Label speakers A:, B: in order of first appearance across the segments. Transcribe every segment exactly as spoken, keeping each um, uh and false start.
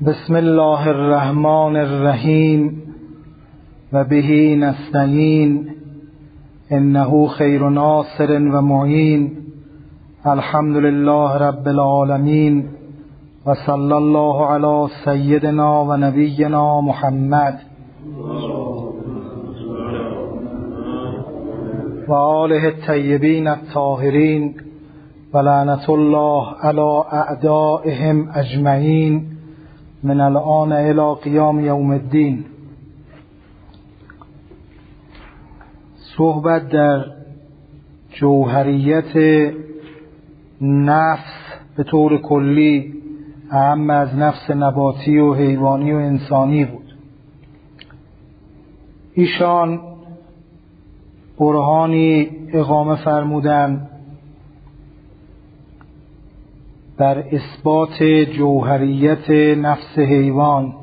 A: بسم الله الرحمن الرحیم و به نستعین انه خیر ناصر و معین. الحمد لله رب العالمین و صلی الله علی سیدنا و نبینا محمد و آله الطیبین الطاهرین و لعنت الله علی اعدائهم اجمعین من الآن الی قیام یوم الدین. صحبت در جوهریت نفس به طور کلی، اهم از نفس نباتی و حیوانی و انسانی بود. ایشان برهانی اقامه فرمودند در اثبات جوهریت نفس حیوان.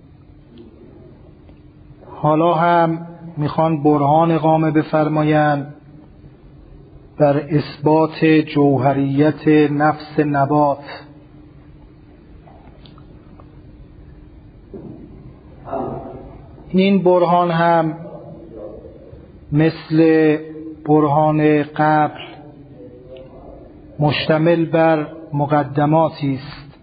A: حالا هم میخوان برهان اقامه بفرمایند در اثبات جوهریت نفس نبات. این برهان هم مثل برهان قبل مشتمل بر مقدماتی است.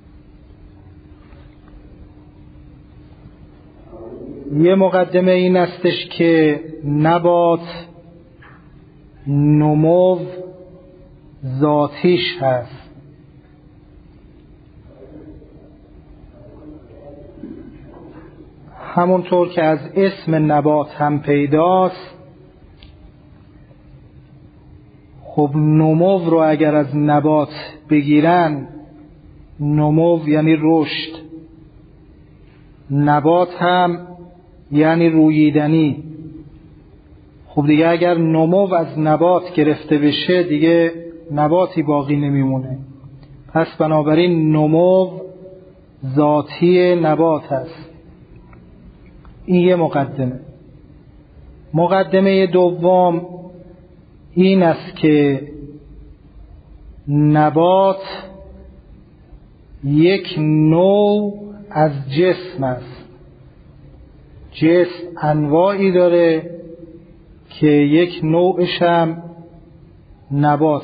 A: یه مقدمه این استش که نبات نمو ذاتیش هست. همونطور که از اسم نبات هم پیداست، خب نمو رو اگر از نبات بگیرن، نمو یعنی رشد، نبات هم یعنی روییدنی. خب دیگه اگر نمو از نبات گرفته بشه دیگه نباتی باقی نمیمونه. پس بنابراین نمو ذاتی نبات است. این یه مقدمه. مقدمه دوم این است که نبات یک نوع از جسم است. جسم انواعی داره که یک نوعش هم نبات.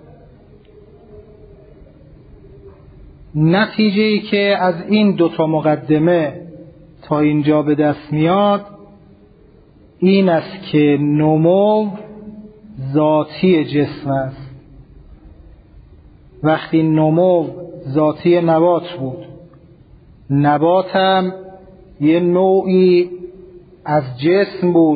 A: نتیجه ای که از این دوتا مقدمه تا اینجا به دست میاد این است که نمو ذاتی جسم است. وقتی نمو ذاتی نبات بود، نبات هم یه نوعی از جسم بود،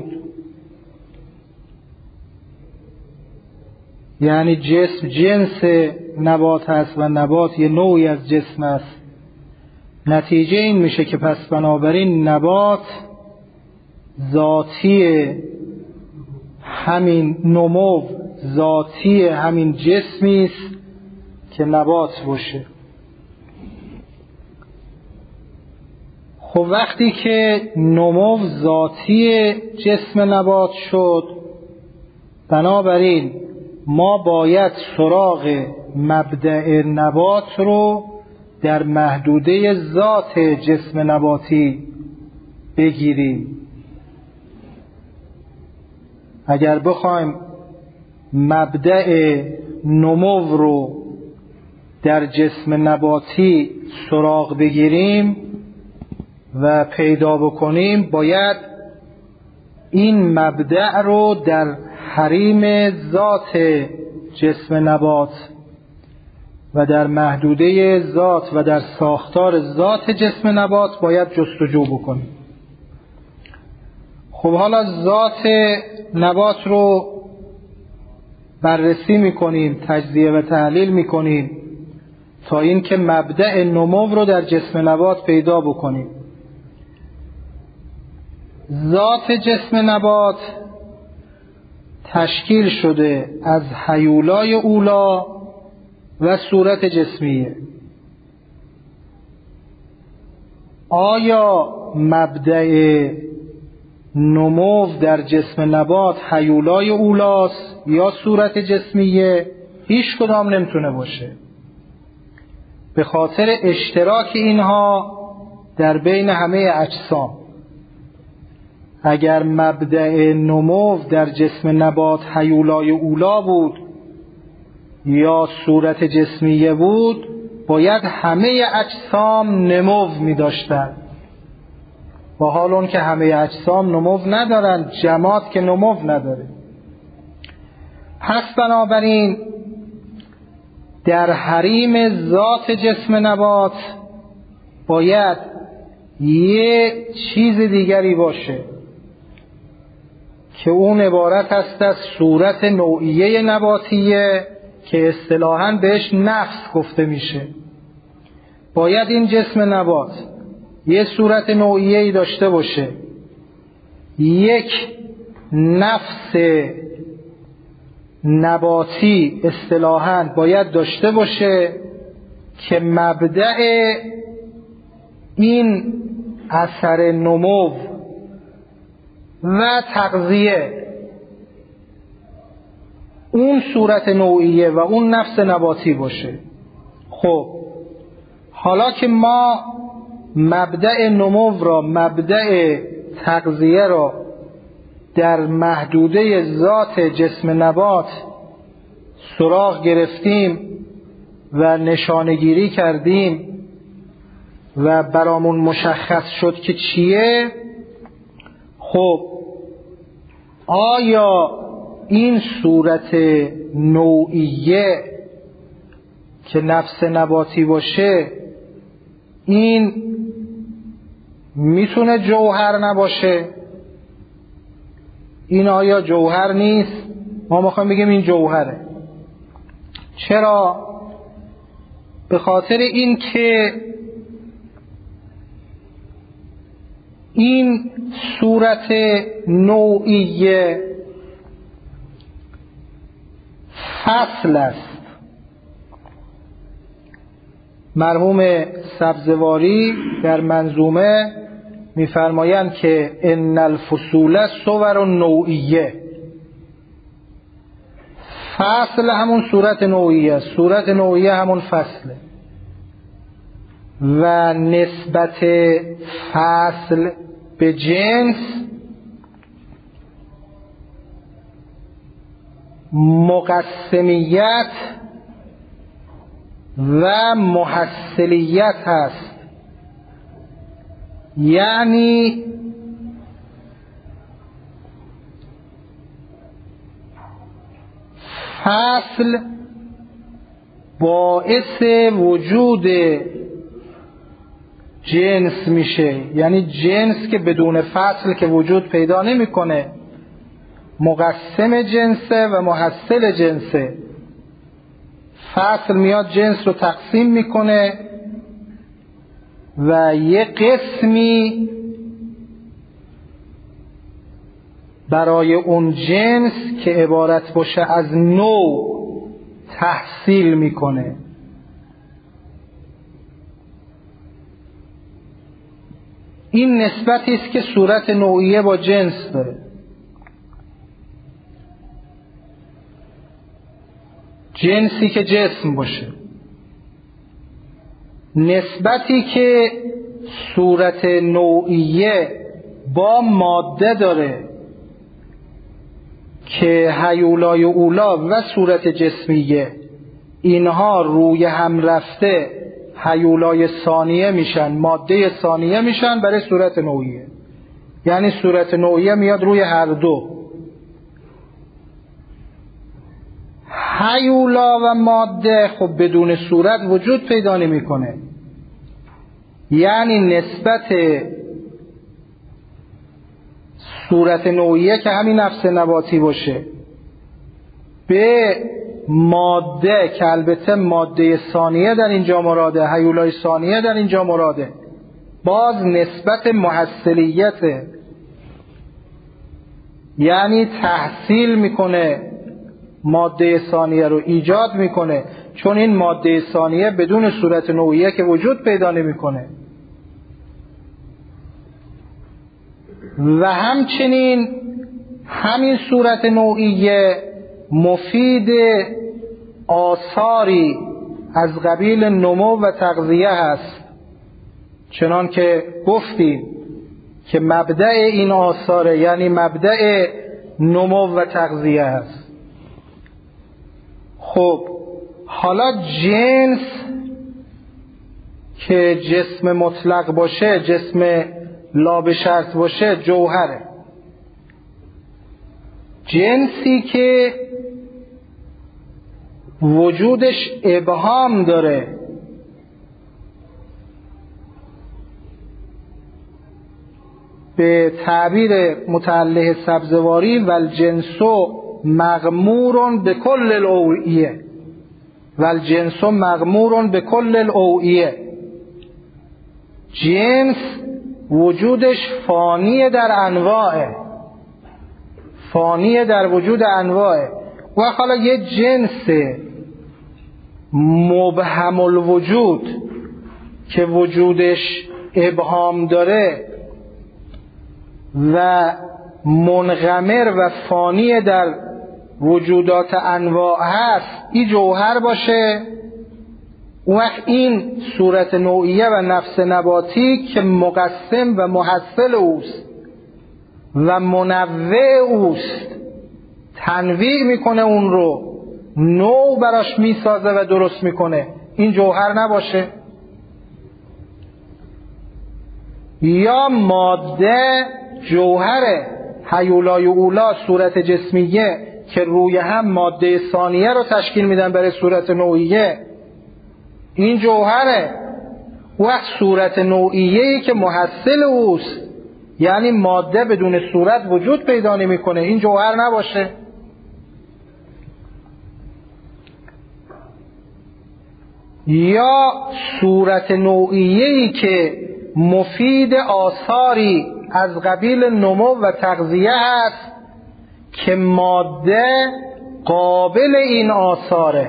A: یعنی جسم جنس نبات هست و نبات یه نوعی از جسم است. نتیجه این میشه که پس بنابراین نبات ذاتی همین نمو، ذاتی همین جسمی است که نبات باشه. خب وقتی که نمو ذاتی جسم نبات شد، بنابراین ما باید سراغ مبدأ نبات رو در محدوده ذات جسم نباتی بگیریم. اگر بخوایم مبدأ نمو رو در جسم نباتی سراغ بگیریم و پیدا بکنیم، باید این مبدأ رو در حریم ذات جسم نبات و در محدوده ذات و در ساختار ذات جسم نبات باید جستجو بکنیم. خب حالا ذات نبات رو بررسی میکنیم، تجزیه و تحلیل میکنیم تا اینکه مبدأ نمو رو در جسم نبات پیدا بکنیم. ذات جسم نبات تشکیل شده از هیولای اولا و صورت جسمیه. آیا مبدأ نمو در جسم نبات هیولای اولاست یا صورت جسمیه؟ هیچ کدام نمیتونه باشه. به خاطر اشتراک اینها در بین همه اجسام. اگر مبدأ نمو در جسم نبات هیولای اولا بود یا صورت جسمیه بود، باید همه اجسام نمو می داشتن، با حال اون که همه اجسام نمو ندارن، جماد که نمو نداره. پس بنابراین در حریم ذات جسم نبات باید یه چیز دیگری باشه که اون عبارت است از صورت نوعیه نباتیه که اصطلاحاً بهش نفس گفته میشه. باید این جسم نبات یه صورت نوعیه‌ای داشته باشه، یک نفس نباتی اصطلاحاً باید داشته باشه که مبدأ این اثر نمو و تغذیه اون صورت نوعیه و اون نفس نباتی باشه. خب حالا که ما مبدأ نمو را، مبدأ تغذیه را در محدوده ذات جسم نبات سراغ گرفتیم و نشانگیری کردیم و برامون مشخص شد که چیه، خب آیا این صورت نوعیه که نفس نباتی باشه این میتونه جوهر نباشه؟ این آیا جوهر نیست؟ ما میخوایم بگیم این جوهره. چرا؟ به خاطر این که این صورت نوعیه فصل است. مرحوم سبزواری در منظومه میفرمایند که ان الفصول صور نوعیه، فصل همون صورت نوعیه، صورت نوعیه همون فصله و نسبت فصل به جنس مقسمیت و محصلیت هست. یعنی فصل باعث وجود جنس میشه، یعنی جنس که بدون فصل که وجود پیدا نمیکنه، مقسم جنسه و محصل جنسه. فصل میاد جنس رو تقسیم میکنه و یه قسمی برای اون جنس که عبارت باشه از نوع تحصیل میکنه. این نسبتی است که صورت نوعیه با جنس داره. جنسی که جسم باشه، نسبتی که صورت نوعیه با ماده داره که هیولای اولا و صورت جسمیه اینها روی هم رفته هیولای ثانیه میشن، ماده ثانیه میشن برای صورت نوعیه. یعنی صورت نوعیه میاد روی هر دو، هیولا و ماده خب بدون صورت وجود پیدا نمیکنه. یعنی نسبت صورت نوعیه که همین نفس نباتی باشه به ماده که البته ماده ثانیه در اینجا مراده، هیولای ثانیه در اینجا مراده، باز نسبت محصلیته، یعنی تحصیل میکنه، ماده ثانیه رو ایجاد میکنه، چون این ماده ثانیه بدون صورت نوعیه که وجود پیدا نمیکنه. و همچنین همین صورت نوعیه مفید آثاری از قبیل نمو و تغذیه هست، چنان که گفتیم که مبدأ این آثار یعنی مبدأ نمو و تغذیه است. خب حالا جنس که جسم مطلق باشه، جسم لا به شرط باشه، جوهره. جنسی که وجودش ابهام داره، به تعبیر متعلق سبزواری والجنس مغمور به کل الاوعیه، والجنس مغمور به کل الاوعیه. جنس وجودش فانی در انواعه، فانی در وجود انواعه. و حالا یه جنس مبهم الوجود که وجودش ابهام داره و منغمر و فانی در وجودات انواع هست، این جوهر باشه. اون وقت این صورت نوعیه و نفس نباتی که مقسم و محصل اوست و منوع اوست، تنویع میکنه، اون رو نوع براش میسازه و درست میکنه، این جوهر نباشه. یا ماده جوهره، هیولای اولا صورت جسمیه که روی هم ماده ثانیه رو تشکیل میدن برای صورت نوعیه، این جوهره. وقت صورت نوعیه‌ای که محصل اوست یعنی ماده بدون صورت وجود پیدا نمی‌کنه، این جوهر نباشه. یا صورت نوعیه‌ای که مفید آثاری از قبیل نمو و تغذیه است که ماده قابل این آثاره.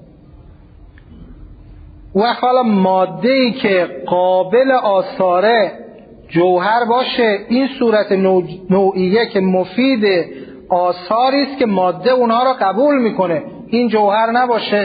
A: و حالا ماده‌ای که قابل آثاره جوهر باشه، این صورت نوعیه که مفید آثاری است که ماده اونها را قبول میکنه، این جوهر نباشه.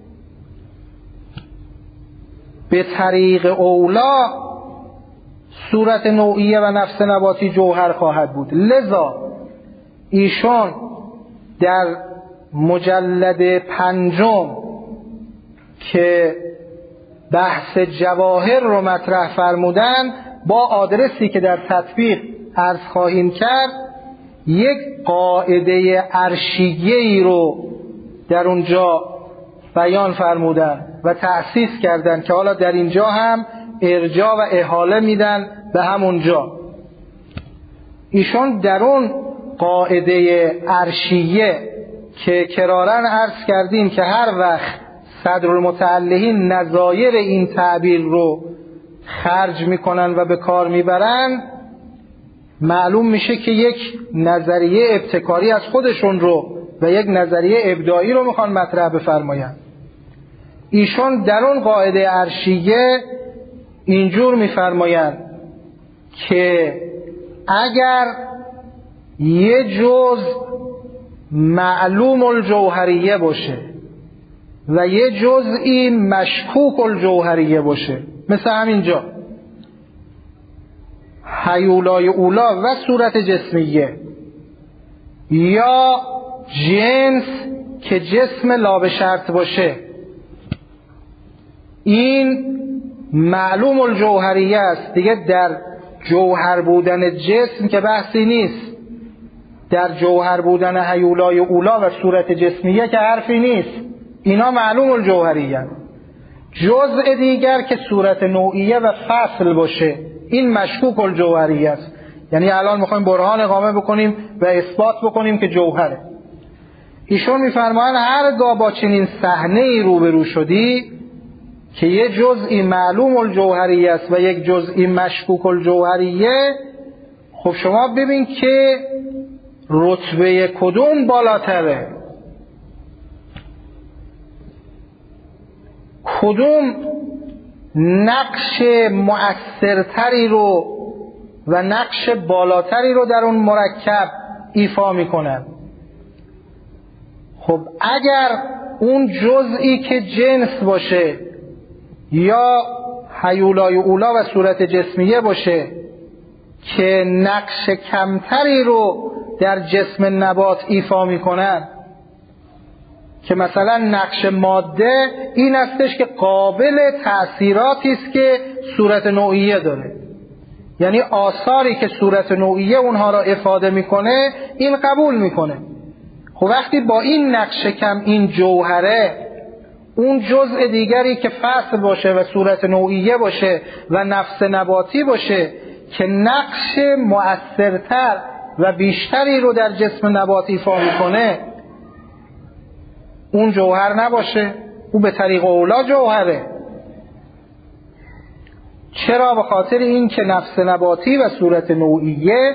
A: به طریق اولا صورت نوعیه و نفس نباتی جوهر خواهد بود. لذا ایشان در مجلد پنجم که بحث جواهر رو مطرح فرمودن، با آدرسی که در تطبیق عرض خواهیم کرد، یک قاعده عرشیه‌ای رو در اونجا بیان فرمودن و تأسیس کردن که حالا در اینجا هم ارجاع و احاله میدن به همونجا. ایشون در اون قاعده عرشیه که کرارن عرض کردیم که هر وقت صدرالمتعلقین نظایر این تعبیر رو خرج میکنن و به کار میبرن، معلوم میشه که یک نظریه ابتکاری از خودشون رو و یک نظریه ابداعی رو میخوان مطرح بفرماین. ایشون در اون قاعده عرشیه اینجور میفرماین که اگر یه جز معلوم الجوهریه باشه و یه جزئی مشکوک الجوهریه باشه، مثل همینجا هیولای اولا و صورت جسمیه، یا جنس که جسم لا به شرط باشه، این معلوم الجوهریه است دیگه. در جوهر بودن جسم که بحثی نیست، در جوهر بودن هیولای اولا و صورت جسمیه که حرفی نیست، اینا معلوم الجوهریه. جزء دیگر که صورت نوعیه و فصل باشه، این مشکوک الجوهریه است. یعنی الان میخوایم برهان اقامه بکنیم و اثبات بکنیم که جوهره. ایشون میفرمایند هرگاه با چنین صحنه‌ای روبرو شدی که یه جزئی معلوم الجوهریه است و یک جزئی مشکوک الجوهریه، خب شما ببین که رتبه کدوم بالاتره، کدوم نقش مؤثرتری رو و نقش بالاتری رو در اون مرکب ایفا میکنن. خب اگر اون جزئی که جنس باشه یا هیولای اولا و صورت جسمیه باشه که نقش کمتری رو در جسم نبات ایفا میکنن، که مثلا نقش ماده این استش که قابل تأثیراتی است که صورت نوعیه داره، یعنی آثاری که صورت نوعیه اونها را افاده میکنه این قبول میکنه. خب وقتی با این نقش کم این جوهره اون جزء دیگری که فصل باشه و صورت نوعیه باشه و نفس نباتی باشه که نقش مؤثرتر و بیشتری رو در جسم نبات ایفا میکنه اون جوهر نباشه، او به طریق اولا جوهره. چرا؟ به خاطر این که نفس نباتی و صورت نوعیه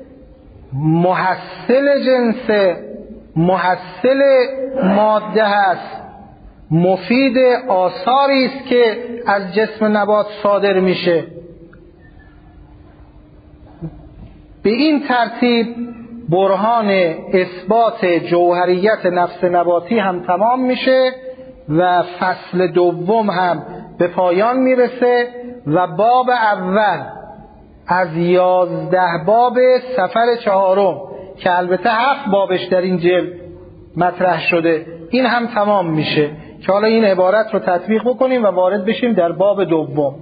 A: محصل جنس، محصل ماده هست، مفید آثاری است که از جسم نبات صادر میشه. به این ترتیب برهان اثبات جوهریت نفس نباتی هم تمام میشه و فصل دوم هم به پایان میرسه و باب اول از یازده باب سفر چهارم که البته هفت بابش در این جلد مطرح شده این هم تمام میشه که حالا این عبارت رو تطبیق بکنیم و وارد بشیم در باب دوم.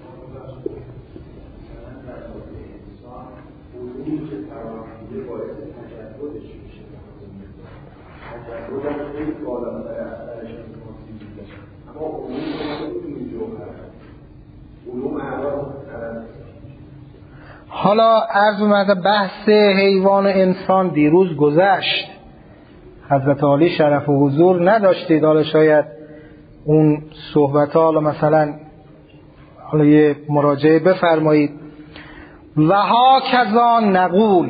A: حالا عرض اومده بحث حیوان و انسان دیروز گذشت، حضرت عالی شرف و حضور نداشتید، حالا شاید اون صحبت ها حالا مثلا حالا یه مراجعه بفرمایید. و ها کذا نقول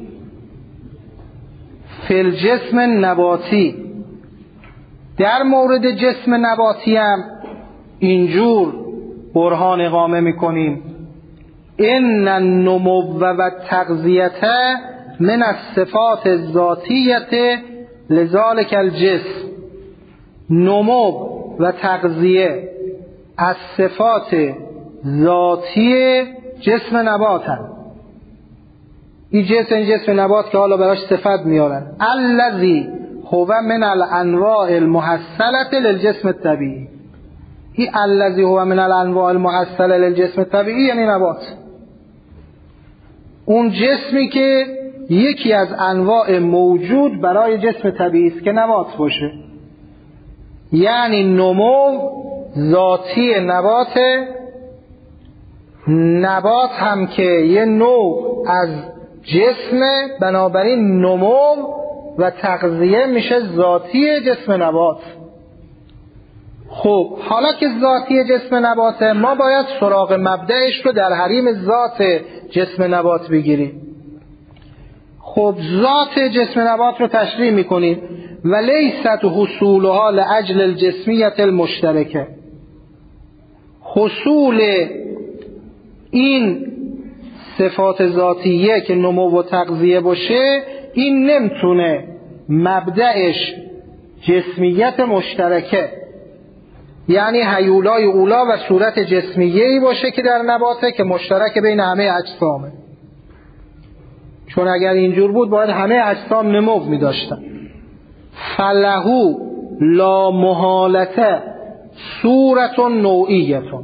A: فی الجسم نباتی، در مورد جسم نباتی هم اینجور برهان اقامه میکنیم. ان النمو و تغذیت من الصفات الذاتیه لذالک الجسم، نمو و تغذیه از صفات ذاتی جسم نبات هم. این جسم جسم نبات که حالا براش صفت میارن، الذی هو من الانواع المحصله للجسم الطبیعی. این الذی هو من الانواع المحصله للجسم الطبیعی یعنی نبات، اون جسمی که یکی از انواع موجود برای جسم طبیعی است که نبات باشه. یعنی نمو ذاتی نبات، نبات هم که یه نوع از جسم، بنابراین نمو و تغذیه میشه ذاتی جسم نبات. خب حالا که ذاتی جسم نبات، ما باید سراغ مبدأش رو در حریم ذات جسم نبات بگیریم. خب ذات جسم نبات رو تشریح میکنیم و لیست حصولها لأجل الجسمیت المشترکه. حصول این صفات ذاتیه که نمو و تغذیه باشه این نمیتونه مبدأش جسمیت مشترکه، یعنی هیولای اولا و صورت جسمیه‌ای باشه که در نباته که مشترک بین همه اجسامه. چون اگر اینجور بود باید همه اجسام نمو می داشتن. فلهو لا محالته صورت نوعیتون،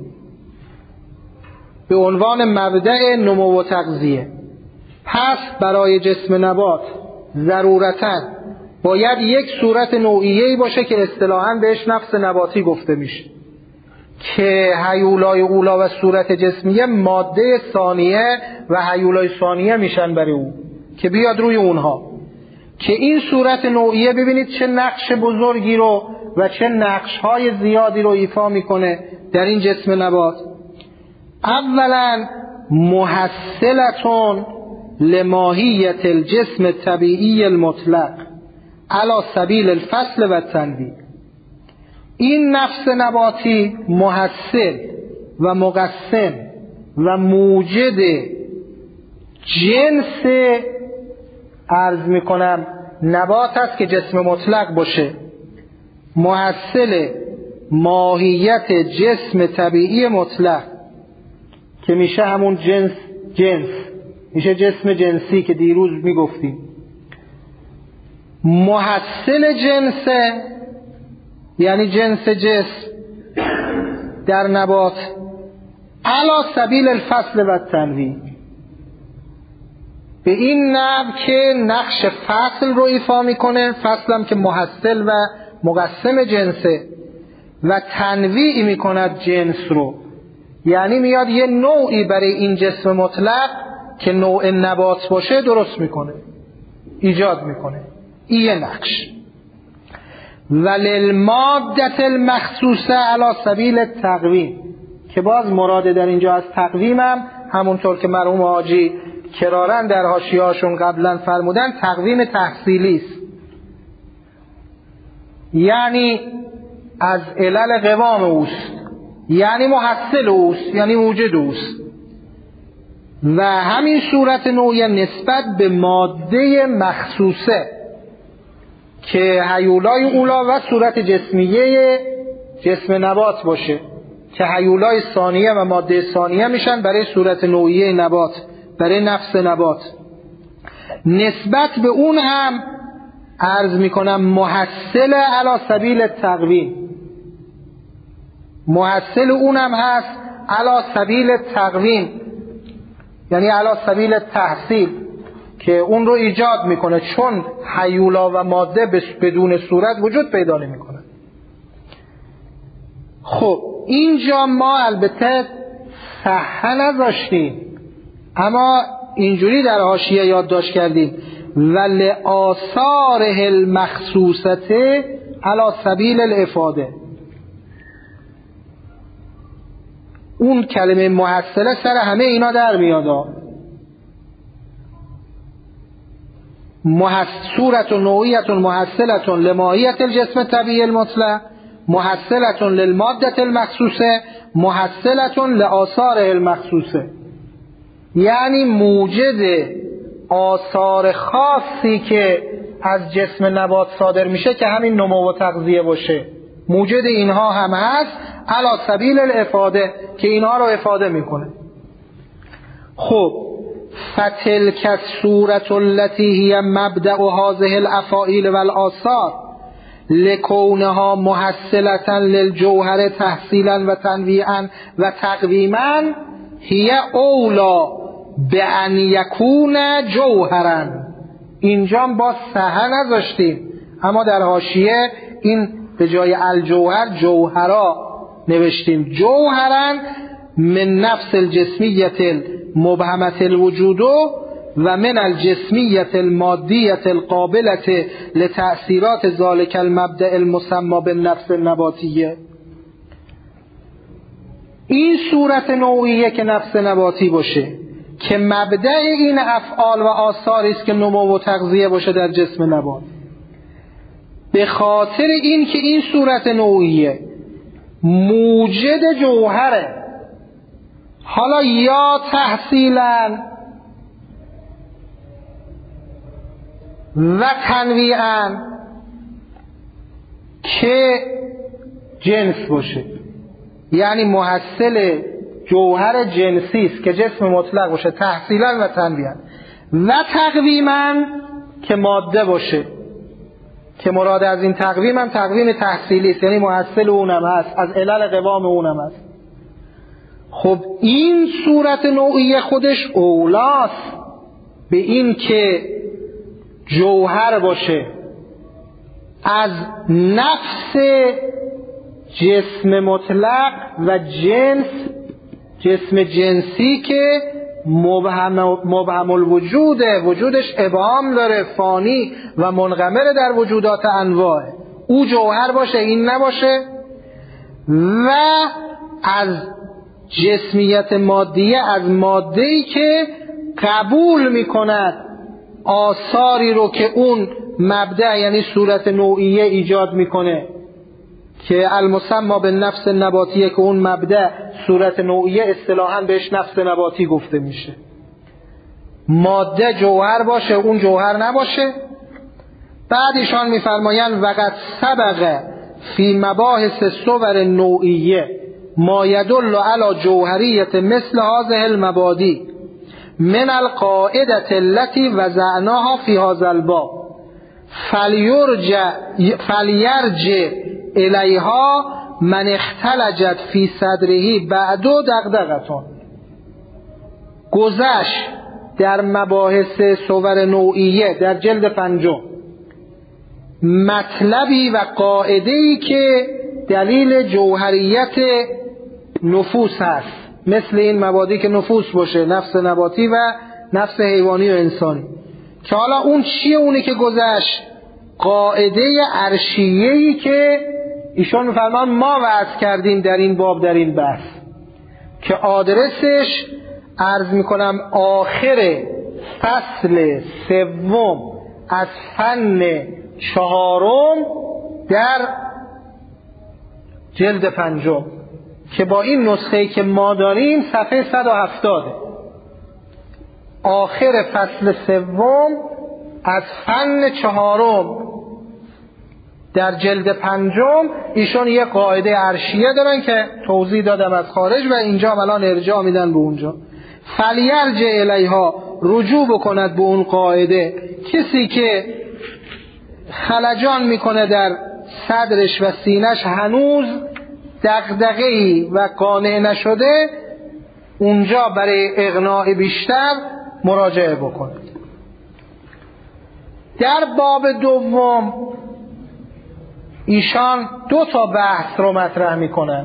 A: به عنوان مبدأ نمو و تغذیه. پس برای جسم نبات ضرورتاً باید یک صورت نوعیه‌ای باشه که اصطلاحاً بهش نفس نباتی گفته میشه، که هیولای اولا و صورت جسمیه ماده ثانیه و هیولای ثانیه میشن برای او که بیاد روی اونها. که این صورت نوعیه ببینید چه نقش بزرگی رو و چه نقش‌های زیادی رو ایفا میکنه در این جسم نبات. اولا محصلتون لماهیت الجسم طبیعی المطلق علی سبیل الفصل و تنویع. این نفس نباتی محصل و مقسم و موجد جنس عرض میکنم نبات است که جسم مطلق باشه، محصل ماهیت جسم طبیعی مطلق که میشه همون جنس جنس میشه جسم جنسی که دیروز میگفتیم. محصل جنسه یعنی جنس جسم در نبات علی سبیل الفصل و تنویع، به این نحو که نقش فصل رو ایفا میکنه، فصل هم که محصل و مقسم جنسه، و تنویع میکند جنس رو، یعنی میاد یه نوعی برای این جسم مطلق که نوع نبات باشه درست میکنه، ایجاد میکنه. این یه نقش. وللمادة المخصوصه علی سبیل التقویم، که باز مراد در اینجا از تقویم هم همونطور که مرحوم حاجی کرارن در حاشیه‌هاشون قبلا فرمودن تقویم تحصیلی است، یعنی از علل قوام اوست، یعنی محصل اوست، یعنی موجد اوست. و همین صورت نوعیه نسبت به ماده مخصوصه که هیولای اولا و صورت جسمیه جسم نبات باشه، که هیولای ثانیه و ماده ثانیه میشن برای صورت نوعیه نبات، برای نفس نبات. نسبت به اون هم عرض میکنم محصل علی سبیل التقویم، محصل اون هم هست علی سبیل التقویم، یعنی علی سبیل التحصیل، که اون رو ایجاد میکنه، چون هیولا و ماده بدون صورت وجود پیدا نمیکنه. خب اینجا ما البته صحه نذاشتیم، اما اینجوری در حاشیه یادداشت کردیم ولآثاره المخصوصه علی سبیل الافاده. اون کلمه محصله سر همه اینا در میاد. صورت نوعیت محصلت لماهیت الجسم طبیعی المطلق، محصلت للماده المخصوصه، محصلت لآثاره المخصوصه، یعنی موجد آثار خاصی که از جسم نبات صادر میشه که همین نمو و تغذیه باشه، موجد اینها هم هست علی سبیل الافاده که اینها رو افاده میکنه. خب فتلک الصورة التي هي مبدأ هذه الافاعیل والآثار لکونها محصلة للجوهر تحصیلا و تنویعا و تقویما هی اولا به ان یکون جوهرا. اینجا با صحه نذاشتیم، اما در حاشیه این به جای الجوهر جوهرا نوشتیم. جوهرا من نفس الجسمیت المبهمت الوجود و من الجسمیت المادیت القابلت لتأثیرات ذالک المبدأ المسمى بالنفس النباتیه. این صورت نوعیه که نفس نباتی باشه که مبدأ این افعال و آثاری است که نمو و تغذیه باشه در جسم نبات، به خاطر این که این صورت نوعیه موجد جوهره، حالا یا تحصیلا و تنویعا که جنس باشه، یعنی محصل جوهر جنسی است که جسم مطلق باشه، تحصیلا و تنویعا، و تقویما که ماده باشه، که مراد از این تقویم هم تقویم تحصیلی است، یعنی محصل اونم هست، از علل قوام اونم هست. خب این صورت نوعیه خودش اولاست به این که جوهر باشه از نفس جسم مطلق و جنس جسم جنسی که مبهم, مبهم الوجوده، وجودش ابهام داره، فانی و منغمر در وجودات انواع، او جوهر باشه این نباشه، و از جسمیت مادیه، از ماده‌ای که قبول میکند آثاری رو که اون مبدأ یعنی صورت نوعیه ایجاد میکنه، که المسمى بالنفس النباتیه، که اون مبدأ صورت نوعیه اصطلاحاً بهش نفس نباتی گفته میشه. ماده جوهر باشه اون جوهر نباشه. بعد ایشان میفرمایند وقد سبق فی مباحث صور نوعیه ما يدل على جوهریت مثل هذه المبادی من القاعده التي وضعناها في هذا الباب فلیرجع فلیرجع الیها من اختلجت فی صدره بعد دغدغتون. گذشت در مباحث صور نوعیه در جلد پنجم مطلبی و قاعده‌ای که دلیل جوهریت نفوس هست، مثل این مبادی که نفوس باشه، نفس نباتی و نفس حیوانی و انسانی. که حالا اون چیه؟ اونی که گذشت قاعده عرشیه‌ای که ایشون می‌فرمان ما وضع کردیم در این باب، در این بحث، که آدرسش عرض میکنم آخر فصل سوم از فن چهارم در جلد پنجم، که با این نسخه‌ای که ما داریم صفحه صد و هفتاد، آخر فصل سوم از فن چهارم در جلد پنجم ایشون یه قاعده عرشیه دارن که توضیح دادم از خارج و اینجا الان ارجاع میدن به اونجا. فلیرجع الیها، رجوع بکند به اون قاعده. کسی که خلجان میکنه در صدرش و سینش هنوز دغدغه‌ای و قانع نشده، اونجا برای اقناع بیشتر مراجعه بکنه. در باب دوم ایشان دو تا بحث رو مطرح میکنن.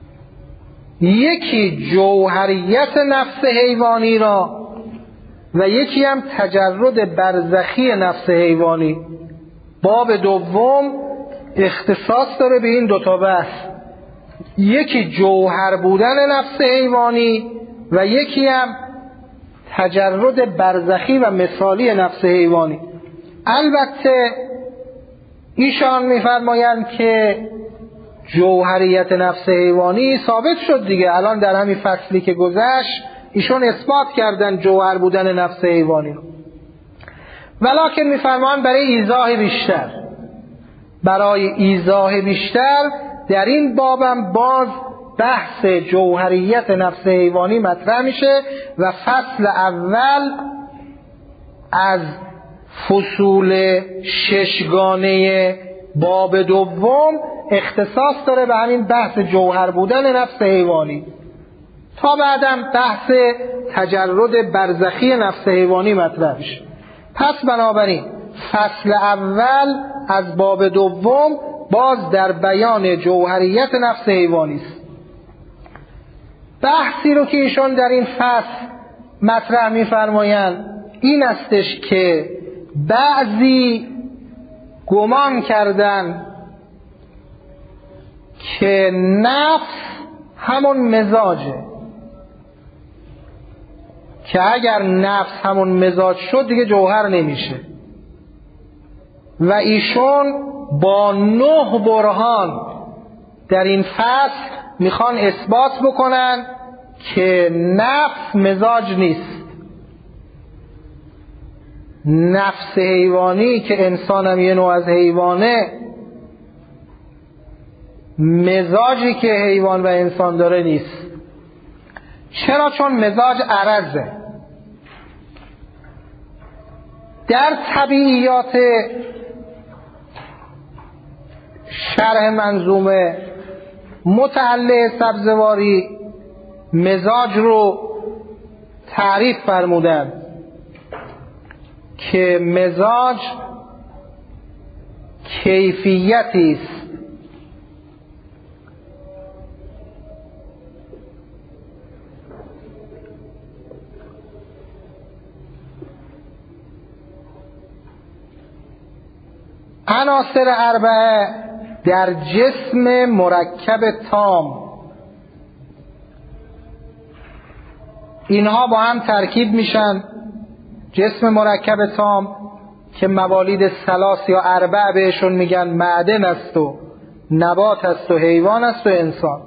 A: یکی جوهریت نفس حیوانی را و یکی هم تجرد برزخی نفس حیوانی. باب دوم اختصاص داره به این دو تا بحث، یکی جوهر بودن نفس حیوانی و یکی هم تجرد برزخی و مثالی نفس حیوانی. البته ایشان میفرمایند که جوهریت نفس حیوانی ثابت شد دیگه، الان در همین فصلی که گذشت ایشون اثبات کردن جوهر بودن نفس حیوانی رو. ولکن میفرمایند برای ایضاح بیشتر، برای ایضاح بیشتر در این بابم باز بحث جوهریت نفس حیوانی مطرح میشه و فصل اول از فصول ششگانه باب دوم اختصاص داره به همین بحث جوهر بودن نفس حیوانی، تا بعدم بحث تجرد برزخی نفس حیوانی مطرح میشه. پس بنابراین فصل اول از باب دوم باز در بیان جوهریت نفس حیوانی است. بحثی رو که ایشون در این فصل مطرح می‌فرمایند این استش که بعضی گمان کردن که نفس همون مزاجه، که اگر نفس همون مزاج شد دیگه جوهر نمیشه، و ایشون با نه برهان در این فصل میخوان اثبات بکنن که نفس مزاج نیست. نفس حیوانی که انسان هم یه نوع از حیوانه، مزاجی که حیوان و انسان داره نیست. چرا؟ چون مزاج عرضه. در طبیعیات شرح منظومه متعلق سبزواری مزاج رو تعریف فرمودن که مزاج کیفیتی است عناصر اربعه در جسم مرکب تام، اینها با هم ترکیب میشن جسم مرکب تام که موالید ثلاث یا اربع بهشون میگن، معدن است و نبات است و حیوان است و انسان.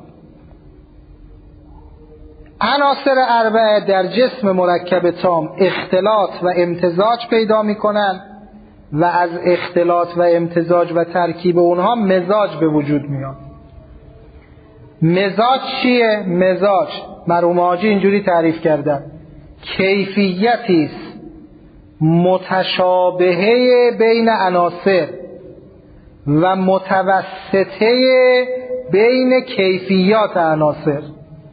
A: عناصر اربعه در جسم مرکب تام اختلاط و امتزاج پیدا میکنن و از اختلاط و امتزاج و ترکیب اونها مزاج به وجود میاد. مزاج چیه؟ مزاج مرحوم حاجی اینجوری تعریف کردن: کیفیتی است متشابهه بین عناصر و متوسطه بین کیفیات عناصر.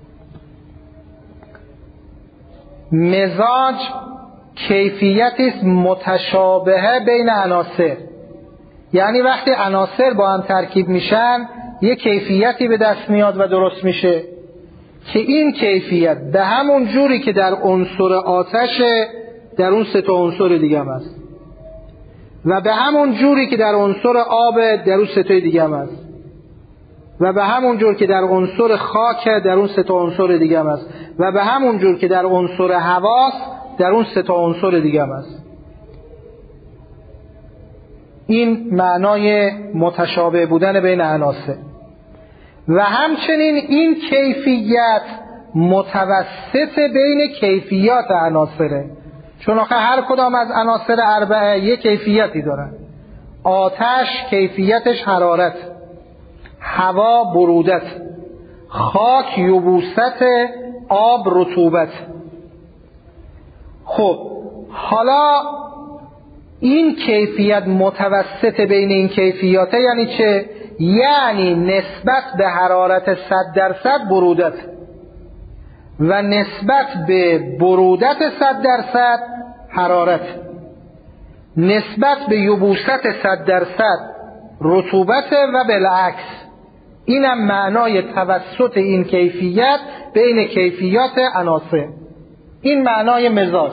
A: مزاج کیفیتی است متشابهه بین عناصر، یعنی وقتی عناصر با هم ترکیب میشن یه کیفیتی به دست میاد و درست میشه که این کیفیت به همون جوری که در عنصر آتش در اون سه تا عنصر دیگه هم هست و به همون جوری که در عنصر آب در اون سه تا دیگه هم هست و به همون جور که در عنصر خاک در اون سه تا عنصر دیگه هم هست و به همون جور که در عنصر هواست در اون سه تا عنصر دیگه هم هست. این معنای متشابه بودن بین عناصر. و همچنین این کیفیت متوسط بین کیفیات عناصره، چون آخه هر کدام از عناصر اربعه یک کیفیتی دارن. آتش کیفیتش حرارت، هوا برودت، خاک یبوست، آب رطوبت. خب حالا این کیفیت متوسط بین این کیفیات یعنی چه؟ یعنی نسبت به حرارت صد درصد برودت و نسبت به برودت صد درصد حرارت، نسبت به یبوست صد درصد رطوبت و بالعکس. اینم معنای توسط این کیفیت بین کیفیات عناصر. این معنای مزاج.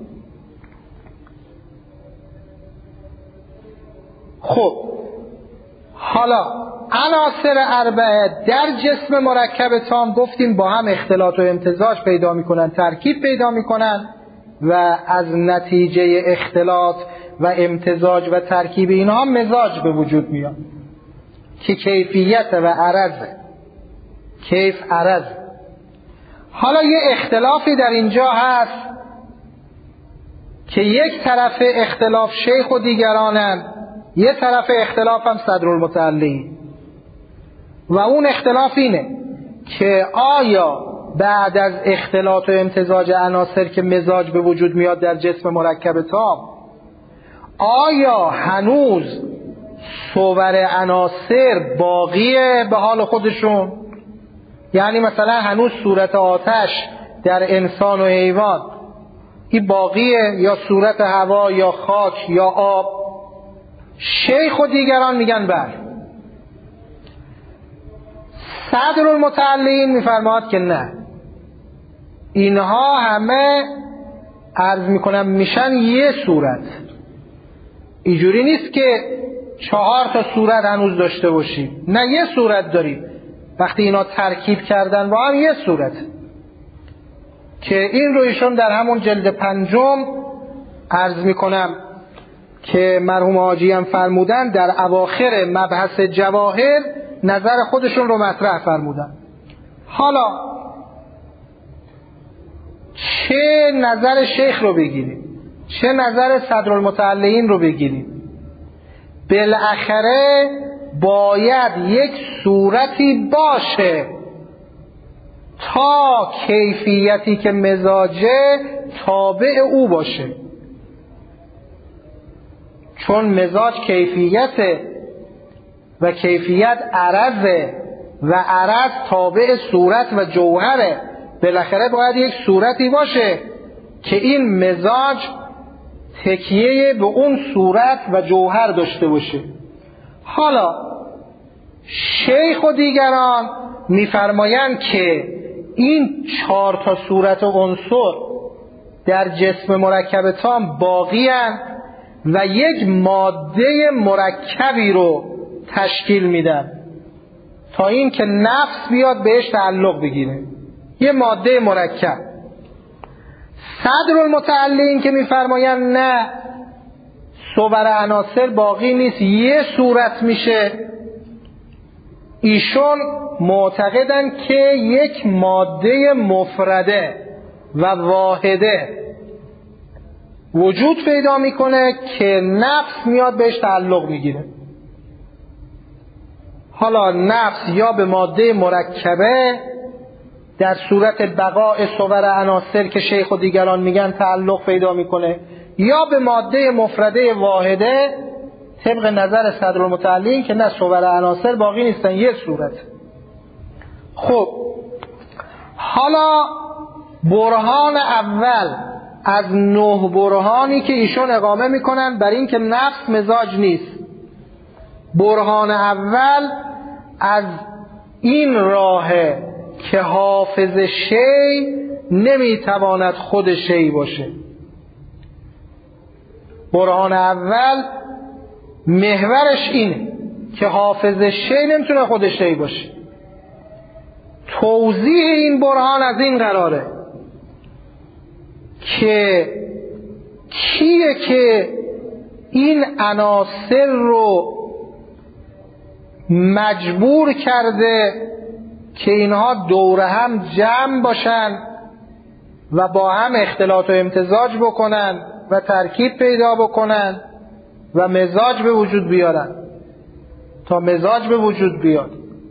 A: خب حالا عناصر اربعه در جسم مرکب تام گفتیم با هم اختلاط و امتزاج پیدا میکنن، ترکیب پیدا میکنن و از نتیجه اختلاط و امتزاج و ترکیب اینها مزاج به وجود میاد که کیفیت و عرض، کیف عرض. حالا یه اختلافی در اینجا هست که یک طرف اختلاف شیخ و دیگرانن، یه طرف اختلاف هم صدرالمتعلی. و اون اختلاف اینه که آیا بعد از اختلاط و امتزاج عناصر که مزاج به وجود میاد در جسم مرکب تام، آیا هنوز صور عناصر باقیه به حال خودشون؟ یعنی مثلا هنوز صورت آتش در انسان و حیوان این باقیه، یا صورت هوا یا خاک یا آب؟ شیخ و دیگران میگن بله. صدرالمتعلین میفرماد که نه، اینها همه عرض میکنم میشن یه صورت. اینجوری نیست که چهار تا صورت هنوز داشته باشیم، نه یه صورت داریم. وقتی اینا ترکیب کردن با هم یه صورت، که این رو ایشون در همون جلد پنجم عرض میکنم که مرحوم حاجی هم فرمودن در اواخر مبحث جواهر نظر خودشون رو مطرح فرمودن. حالا چه نظر شیخ رو بگیریم چه نظر صدرالمتعلین رو بگیریم، بالاخره باید یک صورتی باشه تا کیفیتی که مزاجه تابع او باشه. چون مزاج کیفیته و کیفیت عرضه و عرض تابع صورت و جوهره، بالاخره باید یک صورتی باشه که این مزاج تکیه به اون صورت و جوهر داشته باشه. حالا شیخ و دیگران میفرمایند که این چهار تا صورت و عنصر در جسم مرکب تام باقی هستند و یک ماده مرکبی رو تشکیل میدن تا این که نفس بیاد بهش تعلق بگیره، یه ماده مرکب. صدرالمتعلین که میفرمایند نه، صور عناصر باقی نیست، یه صورت میشه. ایشون معتقدن که یک ماده مفرده و واحده وجود پیدا میکنه که نفس میاد بهش تعلق میگیره. حالا نفس یا به ماده مرکبه در صورت بقاء صور عناصر که شیخ و دیگران میگن تعلق پیدا میکنه، یا به ماده مفرده واحده طبق نظر صدرالمتعلین که نه صور عناصر باقی نیستن، یه صورت. خب حالا برهان اول از نه برهانی که ایشون اقامه میکنن بر این که نفس مزاج نیست، برهان اول از این راه که حافظ شی نمیتواند خود شی باشه. برهان اول محورش اینه که حافظ شی نمیتونه خود شی باشه. توضیح این برهان از این قراره که کیه که این عناصر رو مجبور کرده که اینها دور هم جمع باشن و با هم اختلاط و امتزاج بکنن و ترکیب پیدا بکنن و مزاج به وجود بیارن. تا مزاج به وجود بیاد،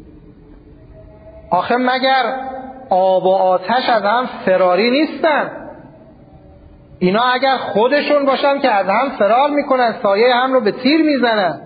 A: آخه مگر آب و آتش از هم فراری نیستن؟ اینا اگر خودشون باشن که از هم فرار میکنن، سایه هم رو به تیر میزنن.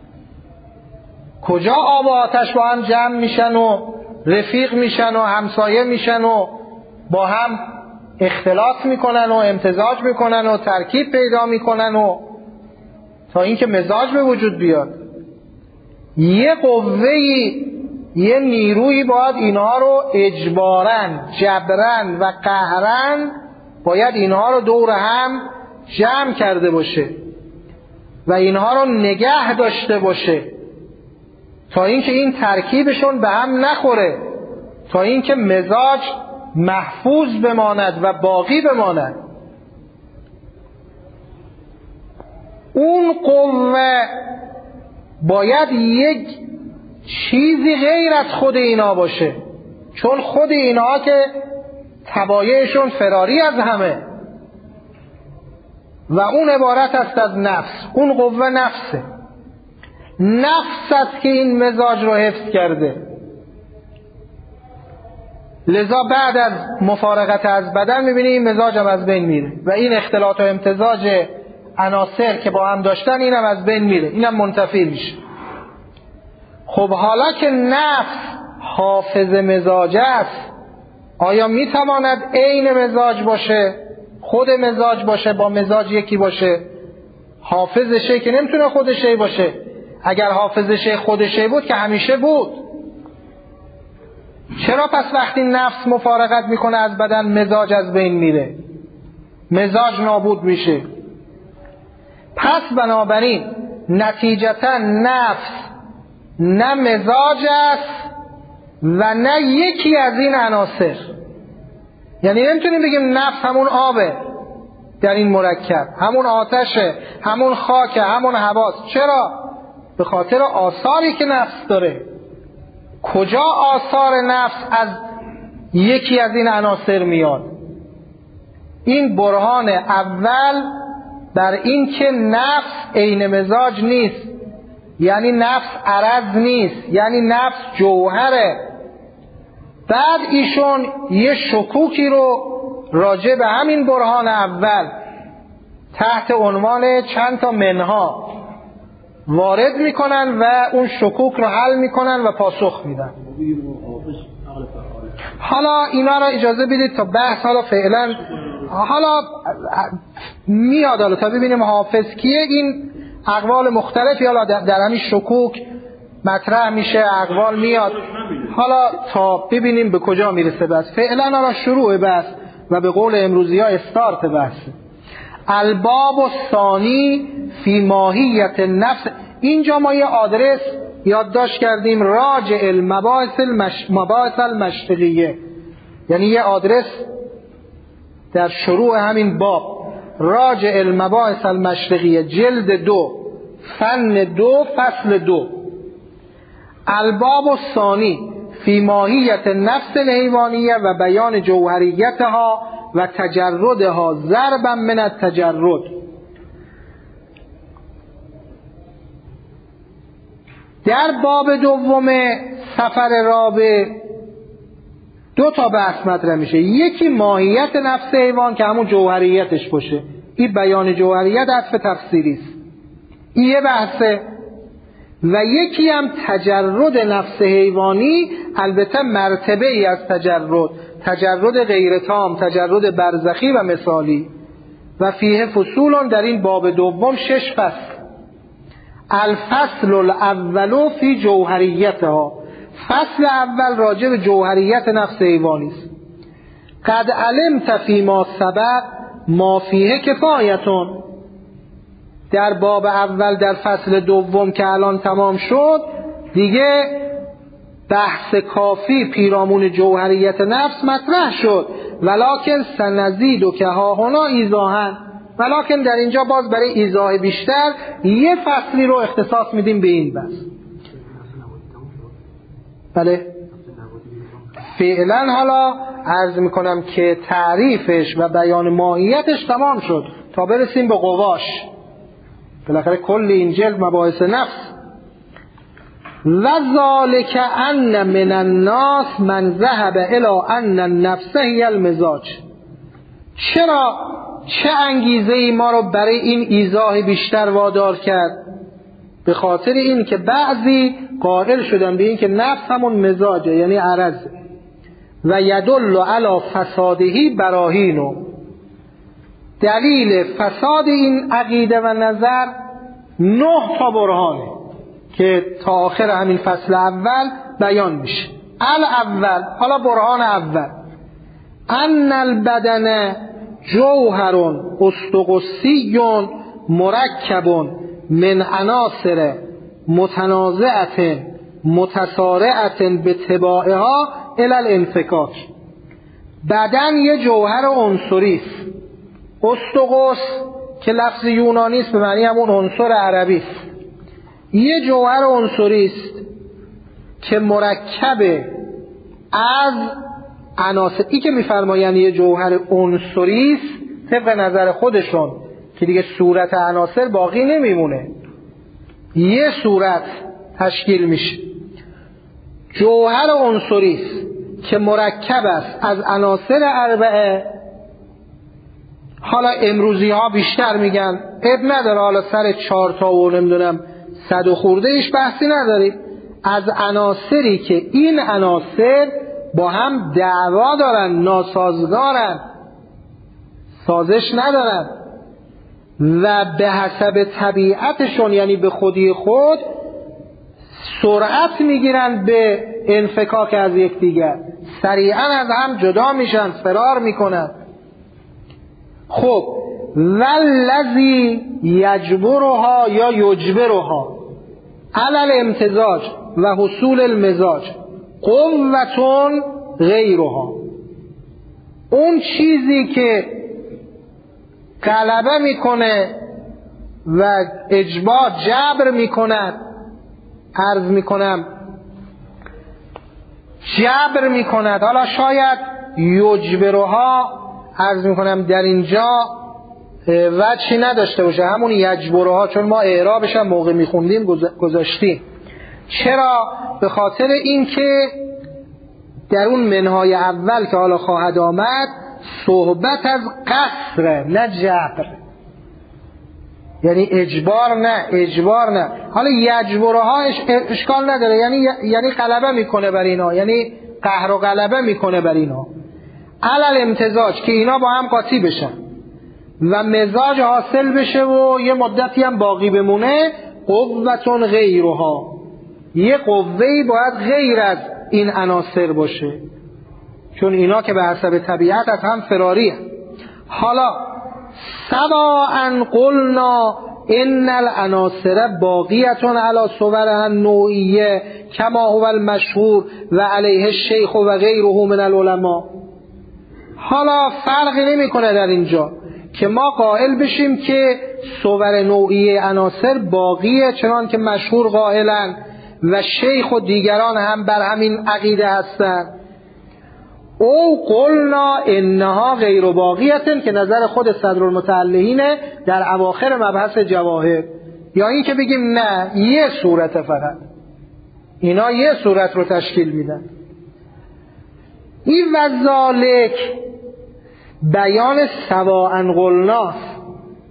A: کجا آب و آتش با هم جمع میشن و رفیق میشن و همسایه میشن و با هم اختلاط میکنن و امتزاج میکنن و ترکیب پیدا میکنن و تا اینکه مزاج به وجود بیاد؟ یه قوه‌ای، یه نیرویی باید اینها رو اجبارن، جبرن و قهرن باید اینها رو دور هم جمع کرده باشه و اینها رو نگه داشته باشه تا اینکه این ترکیبشون به هم نخوره، تا اینکه مزاج محفوظ بماند و باقی بماند. اون قوه باید یک چیزی غیر از خود اینا باشه، چون خود اینا که تبایعشون فراری از همه و اون عبارت است از نفس. اون قوه نفسه، نفس است که این مزاج رو حفظ کرده. لذا بعد از مفارقت از بدن میبینی این مزاج هم از بین میره و این اختلاط و امتزاج عناصر که با هم داشتن اینم از بین میره، اینم منتفی میشه. خب حالا که نفس حافظ مزاج است، آیا میتواند عین مزاج باشه، خود مزاج باشه، با مزاج یکی باشه؟ حافظ شی که نمیتونه خود شی باشه. اگر حافظ شی خود شی بود که همیشه بود. چرا پس وقتی نفس مفارقت میکنه از بدن مزاج از بین میره، مزاج نابود میشه؟ پس بنابراین نتیجتا نفس نه مزاج است و نه یکی از این عناصر. یعنی نمیتونیم بگیم نفس همون آبه در این مرکب، همون آتشه، همون خاکه، همون هواست. چرا؟ به خاطر آثاری که نفس داره. کجا آثار نفس از یکی از این عناصر میاد؟ این برهان اول بر این که نفس عین مزاج نیست، یعنی نفس عرض نیست، یعنی نفس جوهره. بعد ایشون یه شکوکی رو راجع به همین برهان اول تحت عنوان چند تا منها وارد میکنن و اون شکوک رو حل میکنن و پاسخ میدن. حالا اینا را اجازه بدید تا بحث حالا فعلا حالا میاد حالا تا ببینیم حافظ کیه. این اقوال مختلفی حالا در همین شکوک مطرح میشه، اقوال میاد، حالا تا ببینیم به کجا میرسه بحث. فعلا حالا شروع بحث و به قول امروزی ها استارت بحث. الباب الثانی فی ماهیت نفس. اینجا ما یه آدرس یادداشت کردیم، راجع المباحث المش... مباحث المشفقیه، یعنی یه آدرس در شروع همین باب، راجع المباحث المشفقیه، جلد دو، فن دو، فصل دو. الباب الثانی فی ماهیت نفس الحیوانیه و بیان جوهریتها و تجردها ضربا من التجرد. در باب دوم سفر رابع دو تا بحث مطرح میشه. یکی ماهیت نفس حیوان که همون جوهریتش باشه، این بیان جوهریت عطف تفسیری است، این یه بحثه. و یکی هم تجرد نفس حیوانی، البته مرتبه ای از تجرد، تجرد غیر تام، تجرد برزخی و مثالی. و فیه فصول، در این باب دوم شش فصل. الفصل الاول فی جوهریتها، فصل اول راجع به جوهریت نفس حیوانی است. قد علمت فی ما سبق ما فیه کفایتون، در باب اول در فصل دوم که الان تمام شد دیگه بحث کافی پیرامون جوهریت نفس مطرح شد. ولکن سنزید و که ها هنا ایزاهن، ولکن در اینجا باز برای ایزاه بیشتر یه فصلی رو اختصاص میدیم به این بحث. بله فعلا حالا عرض میکنم که تعریفش و بیان ماهیتش تمام شد تا برسیم به قواش. بالاخره کل این جلد مباحث نفس. و ذالک ان من الناس من ذهب الی ان النفس هی المزاج. چرا چه انگیزه ای ما رو برای این ایضاح بیشتر وادار کرد؟ به خاطر این که بعضی قائل شدن به این که نفس همون مزاجه، یعنی عرض. و یدل علی فسادهی براهینو، دلیل فساد این عقیده و نظر نه تا برهانه که تا آخر همین فصل اول بیان میشه. الاول، حالا برهان اول، ان البدن جوهر استقصی مرکب من عناصر متنازعه متسارعه به تباعها الی الانفکاک. بدن یه جوهر عنصری است. استقص که لفظ یونانی است به معنی همون عنصر عربی است. یه جوهر عنصری است که مرکب از عناصر. ای که میفرمایند یه جوهر عنصری است طبق نظر خودشون که دیگه صورت عناصر باقی نمیمونه، یه صورت تشکیل میشه. جوهر عنصری است که مرکب است از عناصر اربعه. حالا امروزی ها بیشتر میگن، اب نداره، حالا سر چهار تا و نمیدونم صد و خورده ایش بحثی نداریم، از عناصری که این عناصر با هم دعوا دارن، ناسازگارن، سازش ندارن و به حسب طبیعتشون یعنی به خودی خود سرعت میگیرن به انفکاک از یکدیگر، سریعا از هم جدا میشن، فرار میکنن. خب والذی یجبرها یا یجبرها علل امتزاج و حصول المزاج قوتون غیرها، اون چیزی که غلبه میکنه و اجبار جبر میکند، عرض میکنم جبر میکند، حالا شاید یجبرها عرض میکنم در اینجا وجهی نداشته باشه، همون یجبرها، چون ما اعرابش هم موقع میخوندیم گذاشتیم. چرا؟ به خاطر این که در اون منهای اول که حالا خواهد آمد صحبت از قصر نه جبر، یعنی اجبار نه، اجبار نه. حالا یجبرها اشکال نداره، یعنی یعنی غلبه میکنه بر اینا، یعنی قهر و غلبه میکنه بر اینا. علل امتزاج که اینا با هم قاطی بشن و مزاج حاصل بشه و یه مدتی هم باقی بمونه. قوتون غیرها، یه قوهی باید غیر از این عناصر باشه، چون اینا که به حسب طبیعت از هم فراری هست. حالا سواء قلنا ان العناصر باقیتون علی صورها النوعیه کما هو المشهور و علیه الشیخ و غیره من العلماء. حالا فرقی نمیکنه در اینجا که ما قائل بشیم که صور نوعیه عناصر باقیه چنان که مشهور قائلن و شیخ و دیگران هم بر همین عقیده هستند، او قلنا انها غیر باقیتن که نظر خود صدرالمتعلقینه در اواخر مبحث جواهر، یا این که بگیم نه یه صورت فقط، اینا یه صورت رو تشکیل میدن. این وذالک بیان سواء قلناست.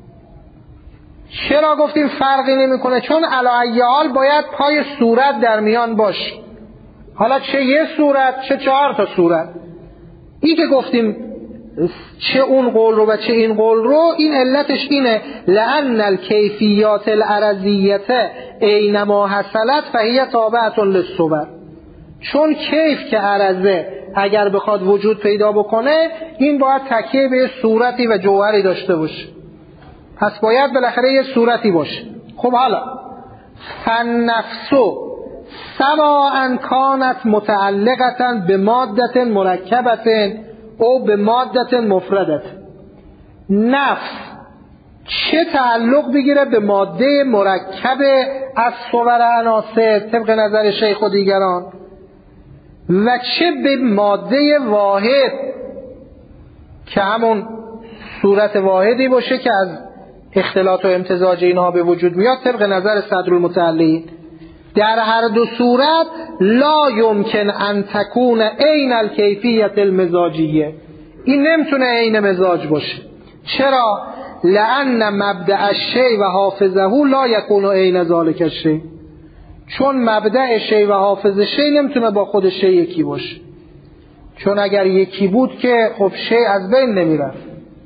A: چرا گفتیم فرقی نمیکنه؟ چون علی ای حال باید پای صورت در میان باشه، حالا چه یه صورت چه چهار تا صورت. این که گفتیم چه اون قول رو و چه این قول رو، این علتش اینه لأن الکیفیات العرضیه اینما حصلت فهی تابعة للصور. چون کیف که عرضه اگر بخواد وجود پیدا بکنه، این باید تکیه به صورتی و جوهری داشته باشه، پس باید بالاخره یه صورتی باشه. خب حالا فالنفس سواء کانت متعلقتا به ماده مرکبه او به ماده مفرده، نفس چه تعلق بگیره به ماده مرکب از صور عناصر طبق نظر شیخ و دیگران، و چه به ماده واحد که همون صورت واحدی باشه که از اختلاط و امتزاج اینها به وجود میاد طبق نظر صدرالمتعلین. در هر دو صورت لا یمکن ان تکون عین الکیفیت المزاجیه، این نمیتونه عین مزاج باشه. چرا؟ لأن مبدأ الشیء و حافظه لا یکون عین ذلک الشیء، چون مبدأ شیء و حافظ شیء نمیتونه با خود شیء یکی باشه، چون اگر یکی بود که خب شیء از بین نمیرفت.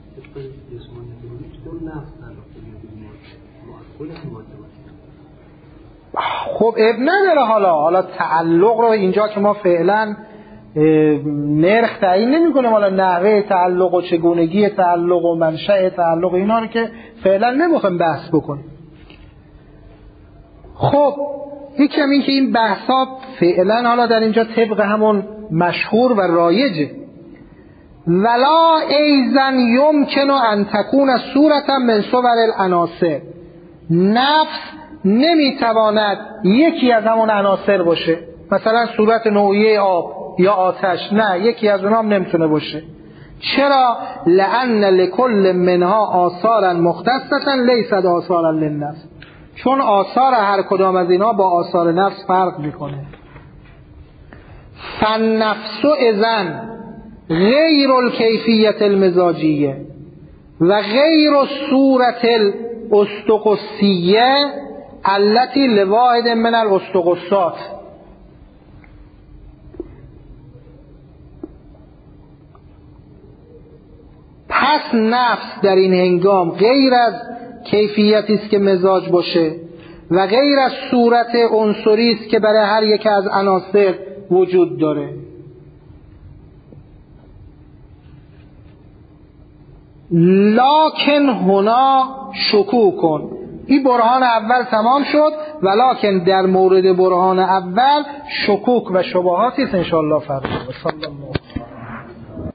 A: خب اب نداره. حالا حالا تعلق رو اینجا که ما فعلا نرخ تعیین نمی کنیم، حالا نحوه تعلق و چگونگی تعلق و منشأ تعلق اینا رو که فعلا نمیخوایم بحث بکنیم. خب یکم این که این بحثا فعلا حالا در اینجا طبق همون مشهور و رایجه. ولا ایزن یمکن ان تکون صورتا من صور العناصر، نفس نمیتواند یکی از همون عناصر باشه، مثلا صورت نوعیه آب یا آتش، نه، یکی از اونها هم نمیتونه باشه. چرا؟ لأن لكل منها آثارا مختصة لیست آثارا للنفس، چون آثار هر کدام از اینا با آثار نفس فرق میکنه. فالنفس اذن غیر الکیفیت المزاجیه و غیر صورت الاستقصیه التي لواحد من الاستقصات. پس نفس در این هنگام غیر از کیفیتی است که مزاج باشه و غیر از صورت عنصری است که برای هر یک از عناصر وجود داره. لکن هنا شکوکن، این برهان اول تمام شد، ولکن در مورد برهان اول شکوک و شبهاتی است. انشاءالله فرمایید.